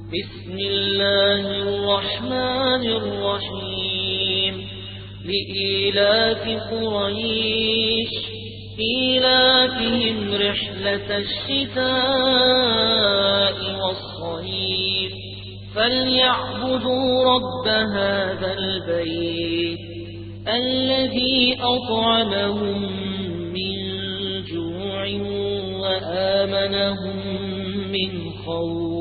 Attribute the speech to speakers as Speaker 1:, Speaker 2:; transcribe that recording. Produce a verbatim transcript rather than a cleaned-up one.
Speaker 1: بسم الله الرحمن الرحيم لإيلاف قريش إيلافهم رحلة الشتاء والصيف فليعبدوا رب هذا البيت الذي أطعمهم من جوع وآمنهم من خوف